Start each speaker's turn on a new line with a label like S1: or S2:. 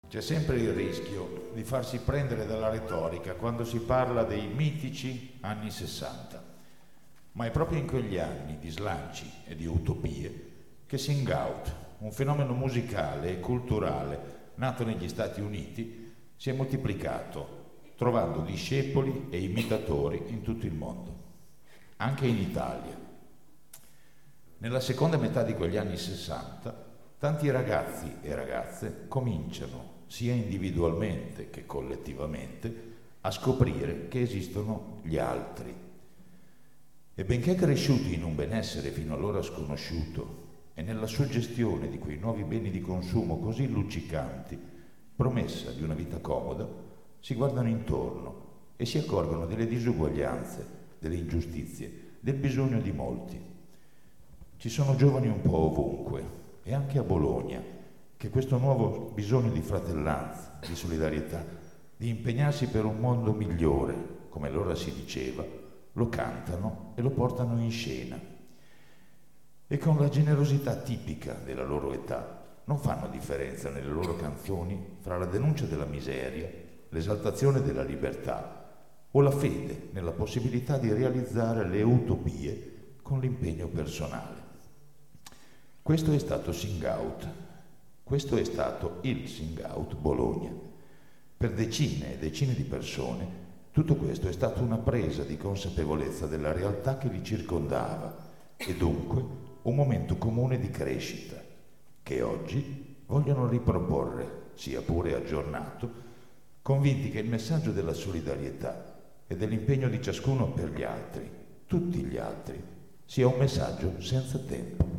S1: C'è sempre il rischio di farsi prendere dalla retorica quando si parla dei mitici anni 60, ma è proprio in quegli anni di slanci e di utopie che Sing Out, un fenomeno musicale e culturale nato negli Stati Uniti, si è moltiplicato, trovando discepoli e imitatori in tutto il mondo, anche in Italia. Nella seconda metà di quegli anni 60, tanti ragazzi e ragazze cominciano, sia individualmente che collettivamente, a scoprire che esistono gli altri. E benché cresciuti in un benessere fino allora sconosciuto e nella suggestione di quei nuovi beni di consumo così luccicanti, promessa di una vita comoda, si guardano intorno e si accorgono delle disuguaglianze, delle ingiustizie, del bisogno di molti. Ci sono giovani un po' ovunque, e anche a Bologna, che questo nuovo bisogno di fratellanza, di solidarietà, di impegnarsi per un mondo migliore, come allora si diceva, lo cantano e lo portano in scena. E con la generosità tipica della loro età non fanno differenza nelle loro canzoni fra la denuncia della miseria, l'esaltazione della libertà o la fede nella possibilità di realizzare le utopie con l'impegno personale. Questo è stato Sing Out. Questo è stato il Sing Out Bologna. Per decine e decine di persone, tutto questo è stato una presa di consapevolezza della realtà che li circondava e dunque un momento comune di crescita che oggi vogliono riproporre, sia pure aggiornato, convinti che il messaggio della solidarietà e dell'impegno di ciascuno per gli altri, tutti gli altri, sia un messaggio senza tempo.